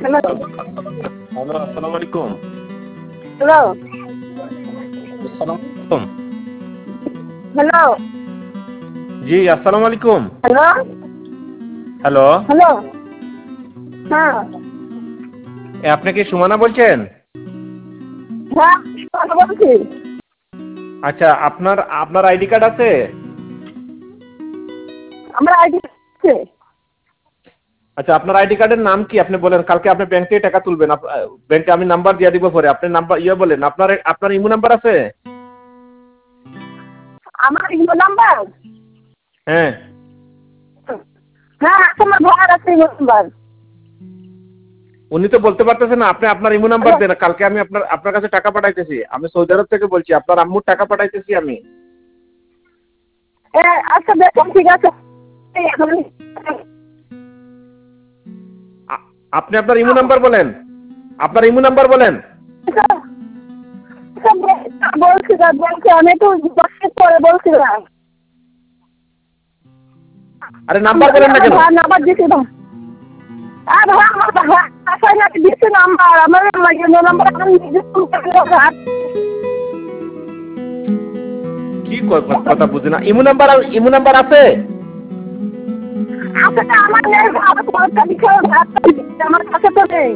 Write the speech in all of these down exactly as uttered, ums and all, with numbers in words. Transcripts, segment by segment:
Hello hello, আসসালামু আলাইকুম। Hello আসসালামু আলাইকুম। হ্যালো জি, আসসালামু আলাইকুম। হ্যালো হ্যালো, হ্যালো হ্যাঁ এ আপনি কি সুমনা বলছেন? হ্যাঁ কথা বলছি। আচ্ছা, আপনার আপনার আইডি কার্ড আছে? আমার আইডি আছে। আচ্ছা, আপনার আইডি কার্ডের নাম কি আপনি বলেন? কালকে আপনি ব্যাংক থেকে টাকা তুলবেন। আপ- আহ, ব্যাংকে আমি নাম্বার দিয়ে দিব পরে। আপনি নাম্বার ইয়ে বলেন। আপনার আপনার ইমো নাম্বার আছে? আমার ইমো নাম্বার হ্যাঁ। হ্যাঁ আছে, আমার ভাইয়ের আছে ইমো নাম্বার। উনি তো বলতে পারতেছেন না। আপনি আপনার ইমো নাম্বার দেন। কালকে আমি আপনার আপনার কাছে টাকা পাঠাইতেছি। আমি সৌদি আরব থেকে বলছি। আপনার আম্মুর টাকা পাঠাইতেছি আমি। এ আচ্ছা দেখুন, ঠিক আছে। আ- আপনি আপনার ইমো নাম্বার বলেন। আপনার ইমো নাম্বার বলেন। বলছি না, বলছি আমি একটু দশ পরে বলছি না। আরে নাম্বার বলেন না কেন? ভাই নাম্বার দিছি না। আর ভাই আমার ভাই আসাই না দিছি নাম্বার, আমার ইমো নাম্বার আমি নিজে ফোন করে রাখ। কি ক- কথা বুঝি না। ইমো নাম্বার ইমো নাম্বার আছে? আসলে আমার নেই, ভালো পরীক্ষা দিচ্ছে, আমার কাছে তো নেই।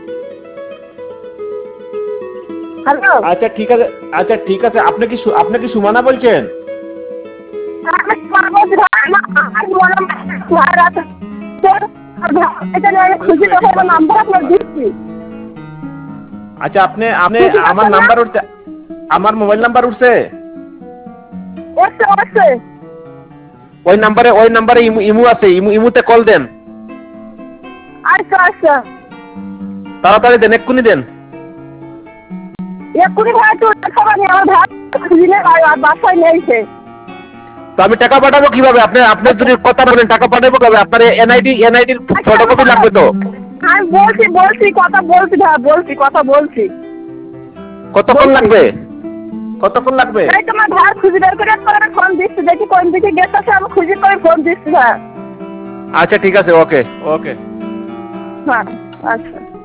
হ্যালো আচ্ছা ঠিক আছে, আচ্ছা ঠিক আছে। আপনি কি সু- আপনি কি সুমানা বলছেন? আমি তোমার বলছি ভাই, আমার আমার ইমো নাম্বার ভাইয়ের আছে। এটা নিয়ে আমি খুঁজে দেখো, আমার নাম্বার আপনার দিচ্ছি। আচ্ছা, আপনি আপনি ঠিক আছে আমার না? নাম্বার উঠছে, আমার মোবাইল নাম্বার উঠছে। এসছে এসছে। ওই নাম্বারে ওই নাম্বারে ইমু ইমু আছে। ইমু ইমুতে কল দেন। আচ্ছা আচ্ছা, তাড়াতাড়ি দেন, এক্ষুনি দেন। এক্ষুনি ভাই একটু খাবার নিয়ে আমার ভাই খুঁজলে ভাই আর বাসায় নেই সে। তো আমি টাকা পাঠাবো কিভাবে? আপনি আপনি যদি কথা বলেন টাকা পাঠাবো কিভাবে? আপনার এনআইডি এনআইডির ফটোকপি লাগবে তো। আমি বলছি বলছি কথা বলছি ভাই, বলছি কথা বলছি। কতক্ষণ বলছি। লাগবে? কতক্ষণ লাগবে? এই তোমার ভাই খুঁজে বের করে করে ফোন দিচ্ছি, দেখি কোন দিকে গেছে আমি খুঁজে করে ফোন দিচ্ছি ভাই। আচ্ছা ঠিক আছে, ওকে ওকে। হ্যাঁ আচ্ছা।